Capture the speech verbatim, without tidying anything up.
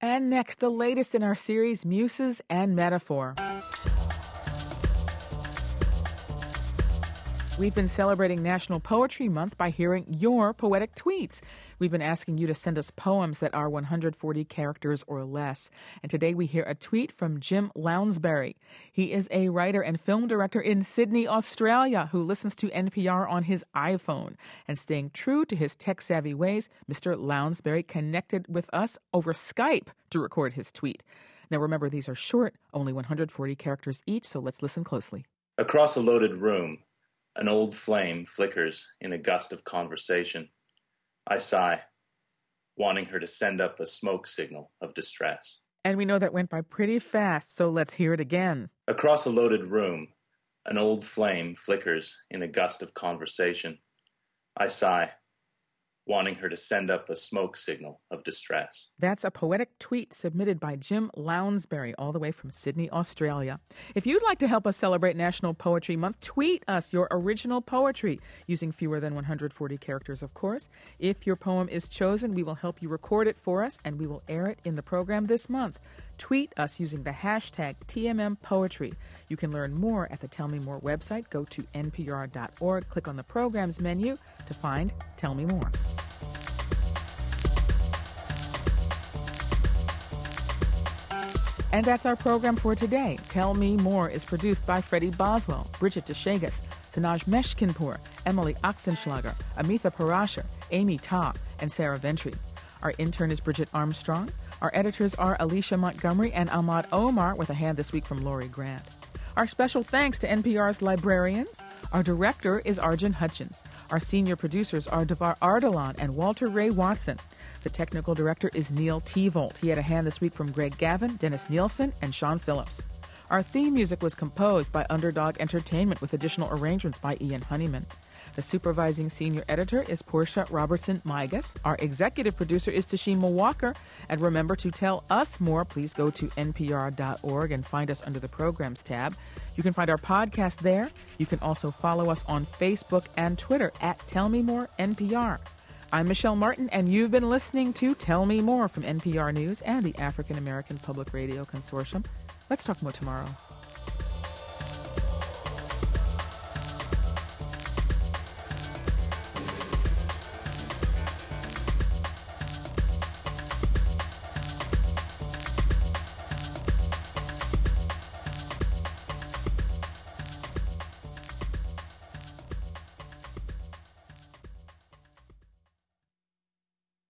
And next, the latest in our series, Muses and Metaphor. We've been celebrating National Poetry Month by hearing your poetic tweets. We've been asking you to send us poems that are one hundred forty characters or less. And today we hear a tweet from Jim Lounsbury. He is a writer and film director in Sydney, Australia, who listens to N P R on his iPhone. And staying true to his tech-savvy ways, Mister Lounsbury connected with us over Skype to record his tweet. Now remember, these are short, only one hundred forty characters each, so let's listen closely. Across a loaded room, an old flame flickers in a gust of conversation. I sigh, wanting her to send up a smoke signal of distress. And we know that went by pretty fast, so let's hear it again. Across a loaded room, an old flame flickers in a gust of conversation. I sigh, wanting her to send up a smoke signal of distress. That's a poetic tweet submitted by Jim Lounsbury, all the way from Sydney, Australia. If you'd like to help us celebrate National Poetry Month, tweet us your original poetry, using fewer than one hundred forty characters, of course. If your poem is chosen, we will help you record it for us, and we will air it in the program this month. Tweet us using the hashtag T M M Poetry. You can learn more at the Tell Me More website. Go to N P R dot org, click on the programs menu to find Tell Me More. And that's our program for today. Tell Me More is produced by Freddie Boswell, Bridget DeShagas, Sanaj Meshkinpour, Emily Oxenschlager, Amitha Parashar, Amy Ta, and Sarah Ventry. Our intern is Bridget Armstrong. Our editors are Alicia Montgomery and Ahmad Omar, with a hand this week from Laurie Grant. Our special thanks to N P R's librarians. Our director is Arjun Hutchins. Our senior producers are Devar Ardalan and Walter Ray Watson. The technical director is Neil Tevold. He had a hand this week from Greg Gavin, Dennis Nielsen, and Sean Phillips. Our theme music was composed by Underdog Entertainment with additional arrangements by Ian Honeyman. The supervising senior editor is Portia Robertson-Migas. Our executive producer is Tashima Walker. And remember to tell us more. Please go to N P R dot org and find us under the Programs tab. You can find our podcast there. You can also follow us on Facebook and Twitter at Tell Me More N P R. I'm Michelle Martin, and you've been listening to Tell Me More from N P R News and the African American Public Radio Consortium. Let's talk more tomorrow.